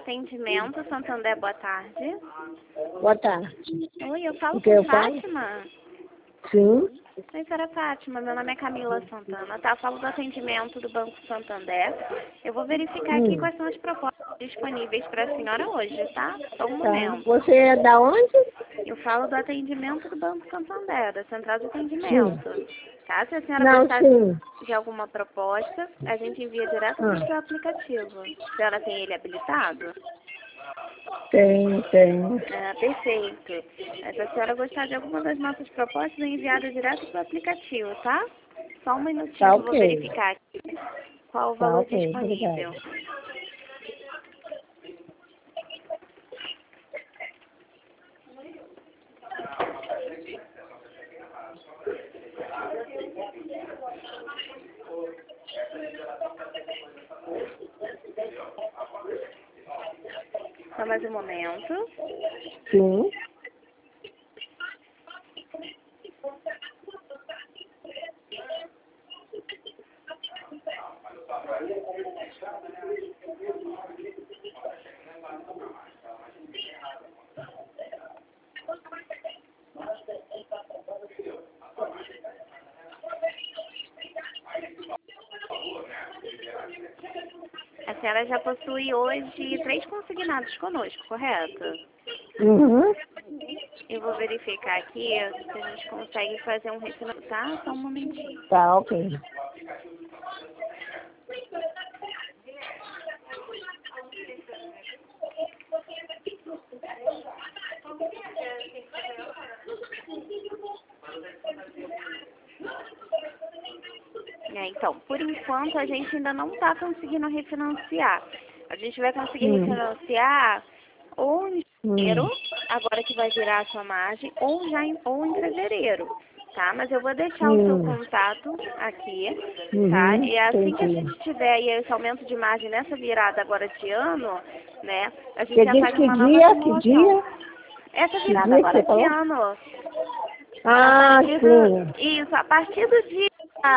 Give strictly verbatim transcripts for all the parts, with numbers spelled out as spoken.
Atendimento Santander, boa tarde. Boa tarde. Oi, eu falo O que com eu Fátima? falo? Sim. Oi, senhora Fátima, meu nome é Camila Santana, tá? Eu falo do atendimento do Banco Santander. Eu vou verificar aqui Hum. quais são as propostas disponíveis para a senhora hoje, tá? Só um Tá. momento. Você é da onde? Eu falo do atendimento do Banco Santander, da central de Sim. atendimento. Tá? Se a senhora Não, gostar sim. de alguma proposta, a gente envia direto para o Ah, seu aplicativo. A senhora tem ele habilitado? tem, tem. Ah, perfeito. Mas se a senhora gostar de alguma das nossas propostas, é enviada direto para o aplicativo, tá? Só um minutinho Tá que eu vou ok. verificar aqui qual o Tá valor ok, disponível. obrigada. Só mais um momento. Sim. A senhora já possui hoje três consignados conosco, correto? Uhum. Eu vou verificar aqui se a gente consegue fazer um refinanciamento, tá? Só um momentinho. Tá ok. É, então, por enquanto a gente ainda não está conseguindo refinanciar. A gente vai conseguir Hum. refinanciar ou em janeiro, Hum. agora que vai virar a sua margem, ou já em, ou em fevereiro, tá? Mas eu vou deixar o seu Hum. contato aqui, tá? Uhum. E assim que a Entendi. gente tiver aí esse aumento de margem nessa virada agora de ano, né, a gente Você já disse faz que uma nova dia? Que simulação. dia? Essa Que virada dia que agora você de falou? ano, a Ah, partir sim. do, isso, a partir do dia,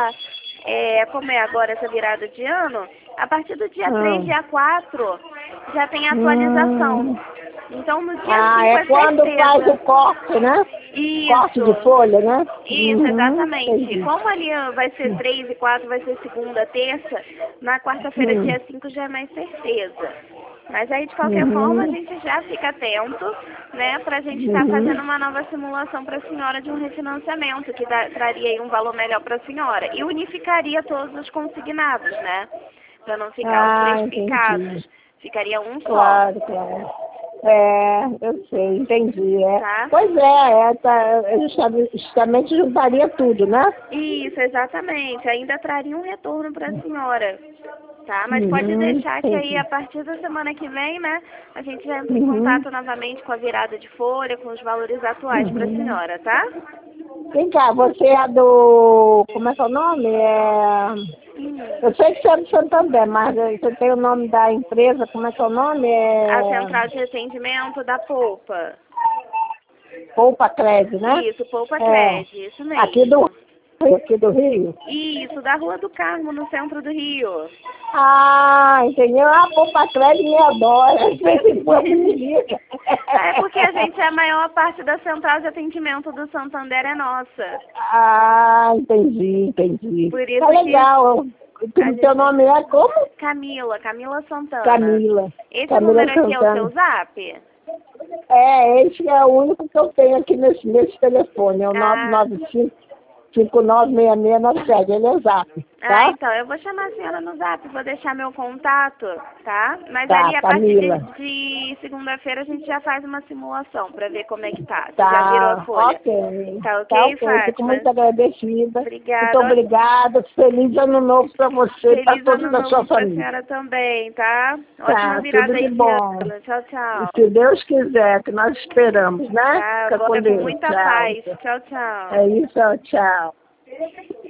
é, como é agora essa virada de ano, a partir do dia três, Ah. dia quatro, já tem atualização. Hum. Então, no dia Ah, cinco é é quando faz o certeza. corte, né? Corte de Isso, folha, né? isso, Uhum. exatamente. Entendi. Como ali ó, vai ser três e quatro, vai ser segunda, terça, na quarta-feira, Hum. dia cinco, já é mais certeza. Mas aí, de qualquer forma, a Uhum. gente já fica atento, né, para a gente estar Uhum. fazendo uma nova simulação para a senhora de um refinanciamento, que dá, traria aí um valor melhor para a senhora. E unificaria todos os consignados, né, para não ficar os Ah, três entendi. picados. Ficaria um só, Claro, claro. É, eu sei, entendi. É. tá? Pois é, é tá, é justamente justamente juntaria tudo, né? Isso, exatamente. Ainda traria um retorno para a senhora, tá? Mas pode Uhum, deixar que aí, a entendi. partir da semana que vem, né, a gente já entra em Uhum, contato novamente com a virada de folha, com os valores atuais para a uhum. senhora, tá? Vem cá, você é do... Como é que é o nome? É... Hum. Eu sei que você é do Santander, mas você tem o nome da empresa, como é que é o nome? A É... central de atendimento da Poupa. Poupa Cred, né? Isso, Poupa É. Cred, isso Aqui do mesmo. Rio, aqui do Rio. Isso, da Rua do Carmo, no centro do Rio. Ah, entendeu? A Poupa Cred me adora. Às vezes quando me liga. É porque a gente, a maior parte da central de atendimento do Santander é nossa. Ah, entendi, entendi. Por Tá isso que legal. a O teu gente... nome é como? Camila, Camila Santana. Camila. Esse Camila número aqui é o seu Santana. zap? É, esse é o único que eu tenho aqui nesse, nesse telefone. É o Ah, nove nove cinco, cinco nove seis seis nove sete. Ele é zap, ah, tá? então, eu vou chamar a senhora no zap, vou deixar meu contato, tá? Mas Tá, ali, a partir de, Camila. de segunda-feira, a gente já faz uma simulação pra ver como é que tá, se já virou a Tá, folha. ok. Tá Tá ok, ok. Fico Fátima? muito agradecida. Muito Obrigada. obrigada. Feliz ano novo para você e para Feliz toda ano a sua novo pra família. senhora também, tá? Ótima Tá, tudo virada de aí de bom. ano. Tchau, E tchau. se Deus quiser, que nós esperamos, né? Tá, Fica com bora com Deus. muita Tchau. paz. Tchau, tchau. É isso, tchau.